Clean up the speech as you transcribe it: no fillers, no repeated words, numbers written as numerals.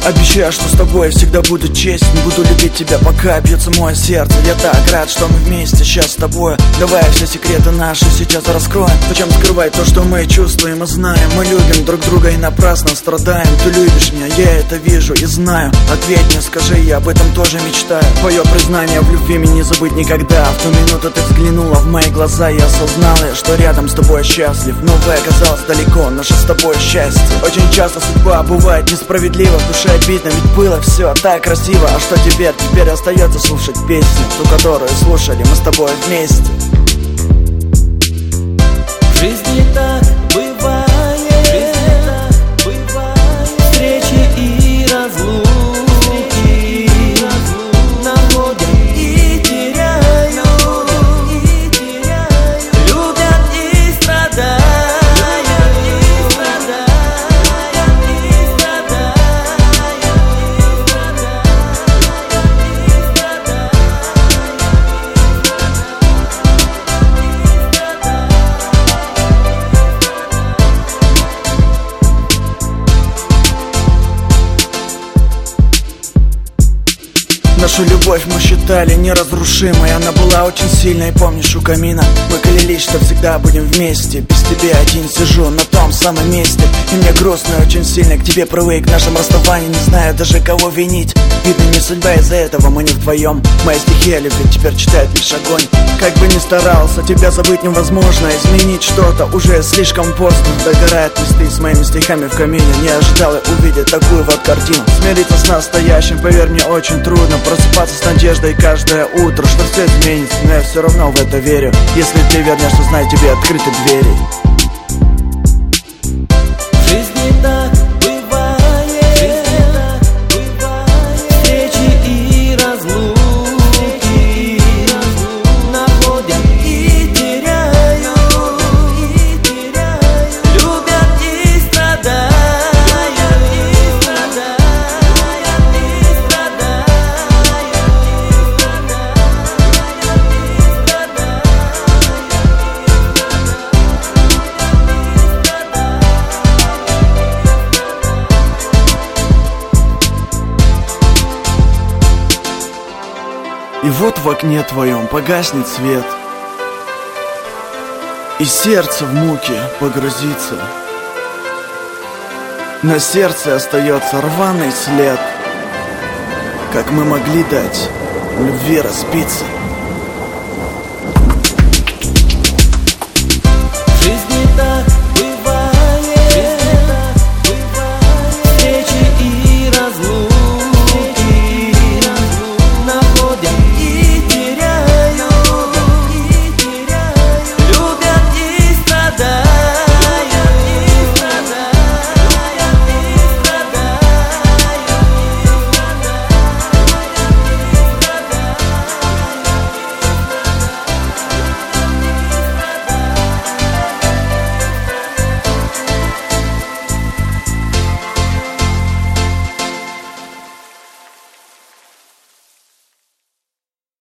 Обещаю, что с тобой я всегда буду честен. Буду любить тебя, пока бьется мое сердце. Я так рад, что мы вместе сейчас с тобой. Давай все секреты наши сейчас раскроем. Зачем скрывать то, что мы чувствуем и знаем? Мы любим друг друга и напрасно страдаем. Ты любишь меня, я это вижу и знаю. Ответь мне, скажи, я об этом тоже мечтаю. Твое признание в любви мне не забыть никогда. В ту минуту ты взглянула в мои глаза, и осознала, что рядом с тобой счастлив. Но вы оказалось далеко, наше с тобой счастье. Очень часто судьба бывает несправедлива. В душе обидно, ведь было все так красиво. А что теперь? Теперь остается слушать песню, ту, которую слушали мы с тобой вместе. В жизни так бывает, встречи и разлуки находят и теряют, любят и страдают. Нашу любовь мы считали неразрушимой. Она была очень сильной, помнишь, у камина мы клялись, что всегда будем вместе. Без тебя один сижу на том самом месте. И мне грустно очень сильно, к тебе привык. В нашем расставании не знаю даже кого винить. Видно, не судьба, из-за этого мы не вдвоем. Моя стихия любви теперь читает лишь огонь. Как бы ни старался, тебя забыть невозможно. Изменить что-то уже слишком поздно. Догорают листы с моими стихами в камине. Не ожидал я увидеть такую вот картину. Смириться с настоящим, поверь мне, очень трудно. Просыпаться с надеждой каждое утро, что все изменится, но я все равно в это верю. Если ты вернешься, знай, тебе открыты двери. В жизни так бывает, встречи и разлуки находят и теряют, любят и страдают. И вот в окне твоем погаснет свет, и сердце в муке погрузится. На сердце остается рваный след. Как мы могли дать любви распиться?